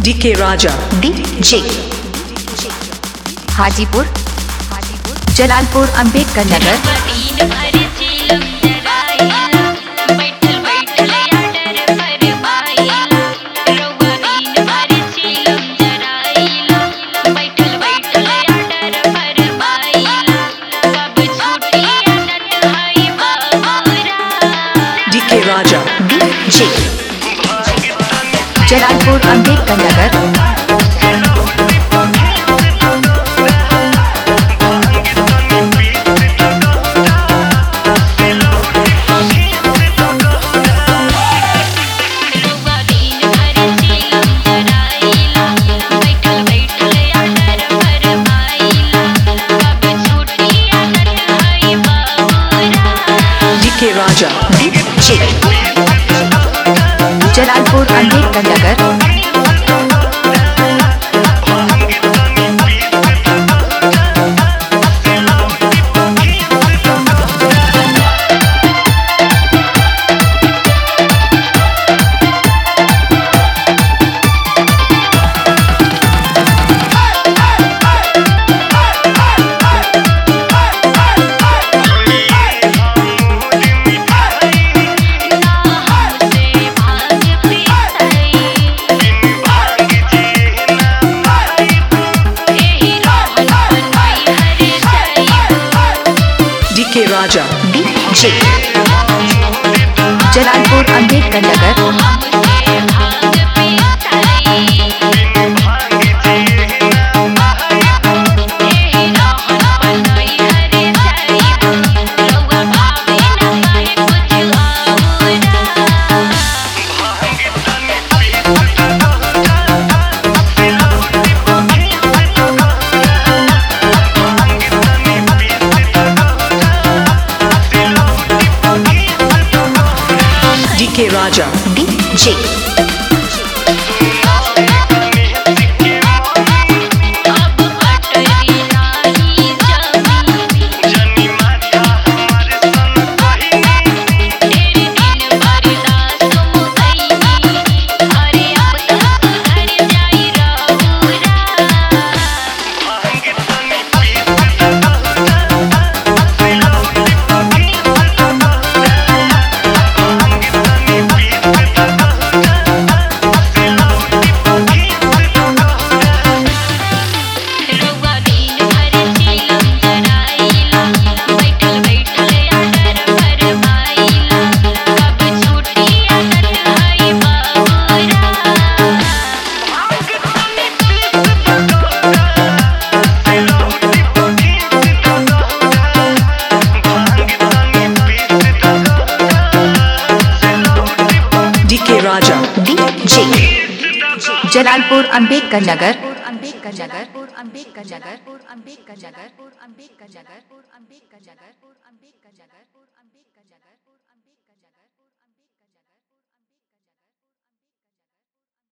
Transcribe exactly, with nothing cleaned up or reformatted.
DK Raja DJ Hajipur Jalalpur Ambedkar Nagar DK Raja DJ Jalalpur Ambedkar Nagar DK Raja DJ Jalalpur Ambedkar Nagar DK Raja DJ Jalalpur Ambedkar Nagar DK Raja DJ DK Raja DJ Jalalpur Ambedkar Nagar Ambedkar Nagar Ambedkar Nagar Ambedkar Nagar Ambedkar Nagar Ambedkar Nagar Ambedkar Nagar Ambedkar Nagar